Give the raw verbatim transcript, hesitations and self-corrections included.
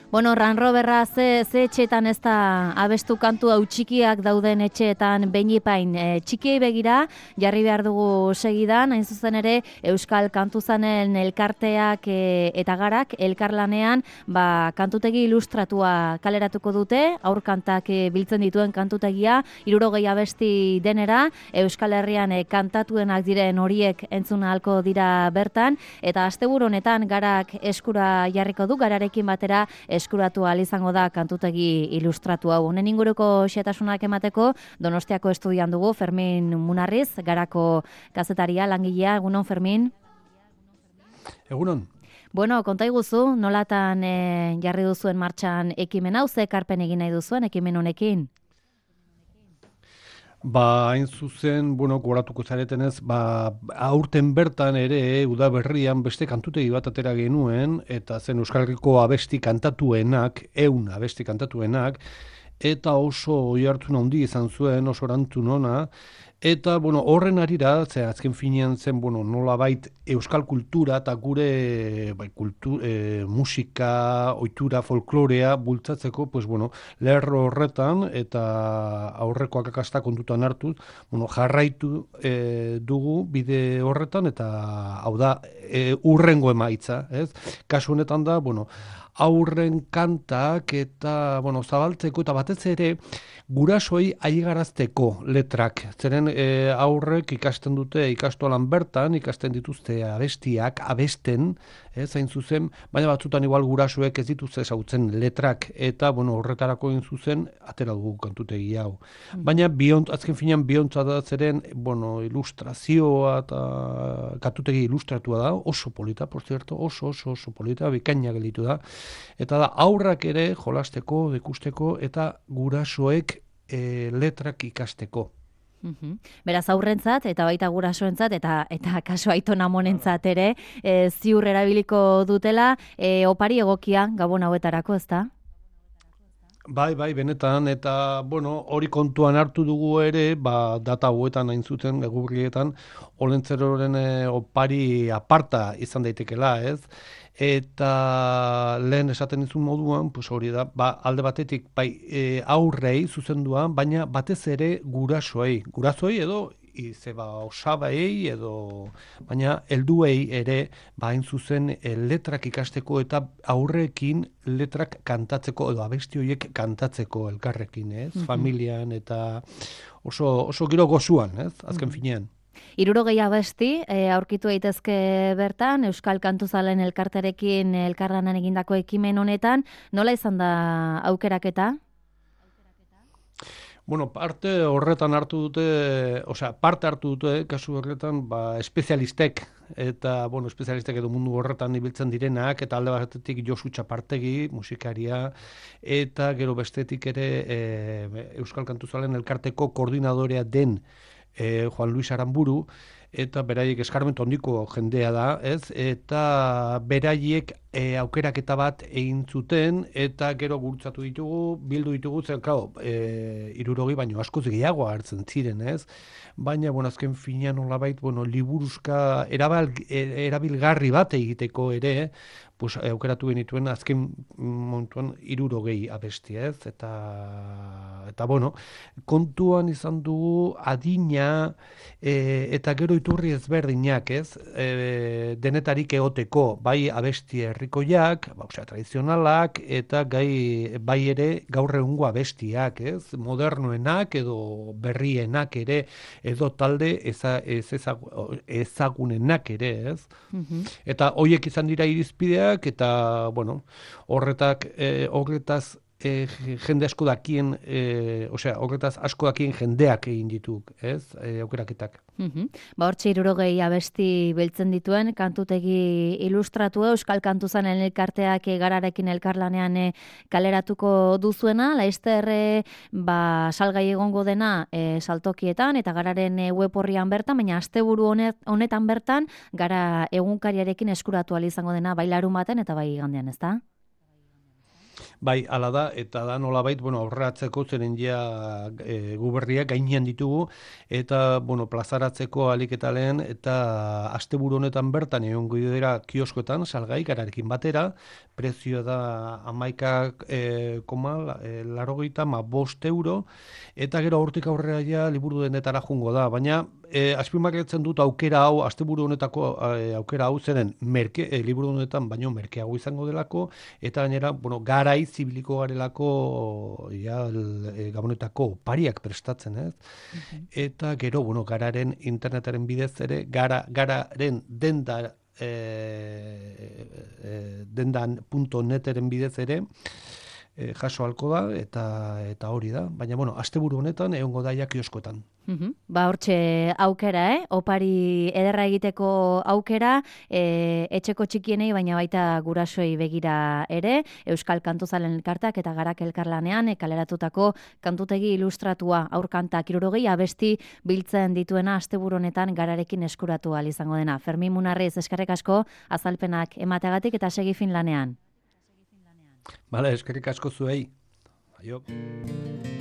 Bueno, Ranro berra ze, ze etxeetan ez da abestu kantu hau txikiak dauden etxeetan beinipain e, txikiei begira, jarri behar dugu segidan, hain zuzen ere Euskal Kantuzanen elkarteak e, eta garak elkarlanean ba, kantutegi ilustratua kaleratuko dute, aurkantak e, biltzen dituen kantutegia, hirurogei abesti denera, Euskal Herrian e, kantatuenak diren horiek entzun ahalko dira bertan, eta asteburu honetan garak eskura jarriko du, gararekin batera eskuratu ahal izango da kantutegi ilustratu hau. Honen inguruko xehetasunak emateko Donostiako estudian dugu Fermin Munarriz, garako kazetaria, langilea. Egunon, Fermin? Egunon. Bueno, konta iguzu, nolatan e, jarri duzuen martxan ekimen hau, ze ekarpen egin nahi duzuen ekimen honekin? Ba, hain zuzen, bueno, goratuko zaretenez, ba, aurten bertan ere, udaberrian beste kantutegi bat atera genuen, eta zen Euskal Herriko abesti kantatuenak, eun abesti kantatuenak, eta oso oihartzun handi izan zuen, oso erantzun ona, eta, bueno, horren arira, ze azken finean zen, bueno, nolabait euskal kultura eta gure bai, kultu, e, musika, ohitura, folklorea bultzatzeko, pues, bueno, lerro horretan eta aurrekoak akasta kontutan hartuz, bueno, jarraitu e, dugu bide horretan, eta hau da, e, urrengo emaitza, ez? Kasu honetan da, bueno, aurren kantak eta, bueno, zabaltzeko eta batez ere gurasoei aigarazteko letrak. Zeren e, aurrek ikasten dute ikastolan bertan, ikasten dituzte abestiak, abesten, ez, hain zuzen, baina batzutan igual gurasoek ez dituzte ezagutzen letrak, eta, bueno, horretarako hain zuzen, atera dugu kantutegi hau. Baina, biont, azken finean, biontza da zeren, bueno, ilustrazioa eta kantutegi ilustratua da, oso polita, por cierto, oso, oso, oso polita, bikaina gelditu da, eta da, aurrak ere jolasteko, ikusteko, eta gurasoek e, letrak ikasteko. Uhum. Beraz aurrentzat eta baita gurasoentzat eta eta kaso Aiton Amonentzat ere e, ziur erabiliko dutela e, opari egokia gabon hauetarako, ezta? Bai, bai, benetan, eta, bueno, hori kontuan hartu dugu ere, ba, data hauetan hain zuten, egurrietan, olentzeroren e, opari aparta izan daitekela, ez? Eta lehen esaten izun moduan, pues hori da, ba, alde batetik bai, e, aurrei zuzenduan, baina batez ere gurasoei, gurasoei edo izeba osabaei edo, baina helduei ere, ba, hain zuzen e, letrak ikasteko eta aurrekin letrak kantatzeko edo abesti horiek kantatzeko elkarrekin, ez? Mm-hmm. Familian eta oso, oso giro gozuan, ez? Azken mm-hmm. finean. Hirurogei abesti e, aurkitu daitezke bertan, Euskal Kantuzalen elkarterekin elkarlanan egindako ekimen honetan, nola izan da aukeraketa? Bueno, parte horretan hartu dute, osea, parte hartu dute, kasu horretan, ba, espezialistek, eta, bueno, espezialistek edo mundu horretan ibiltzen direnak, eta alde batetik Josu Txapartegi, musikaria, eta gero bestetik ere e, Euskal Kantuzalen elkarteko koordinadorea den E, Juan Luis Aramburu, eta beraiek eskarmentu handiko jendea da, ez? Eta beraiek e, aukeraketa bat egin zuten, eta gero gurutzatu ditugu, bildu ditugu, zen, klar, e, irurogei baino askoz gehiago hartzen ziren, ez? Baina, bueno, azken finean nolabait, bueno, liburuzka erabal, erabilgarri bat egiteko ere, pues, aukeratu genituen azken momentuan hirurogei abesti, ez? Eta, eta bueno, kontuan izan dugu adina e, eta gero iturri ezberdinak, ez? E, denetarik egoteko, bai abesti herrikoiak, ba, osea, tradizionalak, eta gai, bai ere gaur egungo abestiak, ez? Modernoenak edo berrienak ere, edo talde eza, ez ezagunenak ere, ez? Mm-hmm. Eta hoiek izan dira irizpidea, eta, bueno, horretak, eh, horretaz eh, jende asko dakien, eh, osea, horretaz asko dakien jendeak egin ditu, ez, eh, aukeraketak. Mm-hmm. Ba, hortxe hirurogei abesti biltzen dituen, kantutegi ilustratu Euskal Kantuzanen elkarteak gararekin elkarlanean e, kaleratuko duzuena, laizter e, ba, salgai egongo dena e, saltokietan, eta gararen e, web horrian bertan, baina asteburu honet, honetan bertan, gara egunkariarekin eskuratu ahal izango dena, bai larun baten eta bai igandean, ezta? Bai, ala da, eta da nolabait, bueno, aurratzeko zeren ja e, guberriak gainean ditugu, eta, bueno, plazaratzeko alik eta lehen, eta asteburu honetan bertan egon dira kioskoetan, salgai, gararekin batera, prezioa da amaika e, koma, e, larogeita, ma bost euro, eta gero aurtik aurrera ja liburu denetara jungo da, baina e, azpimarratzen dut aukera hau, asteburu honetako e, aukera hau zeren, merke, e, liburu honetan baino merkeago izango delako, eta gainera, bueno, garai zibiliko garelako ja, e, gabonetako opariak prestatzen, ez? Uh-huh. Eta gero, bueno, gararen internetaren bidez ere, gara, gararen denda e, e, dendan punto neteren bidez ere, e, jaso halko da, eta eta hori da. Baina, bueno, asteburu honetan egongo daia kioskotan. Uhum. Ba, hortxe aukera, eh? Opari ederra egiteko aukera, e, etxeko txikienei, baina baita gurasoei begira ere, Euskal Kantuzalen elkartak eta Garak elkarlanean, e, kaleratutako kantutegi ilustratua aurkantak hirurogei abesti biltzen dituena asteburu honetan Gararekin eskuratu ahal izango dena. Fermin Munarriz, eskerrik asko azalpenak emateagatik eta segi fin lanean. Bale, eskerrik asko zuei. Aio.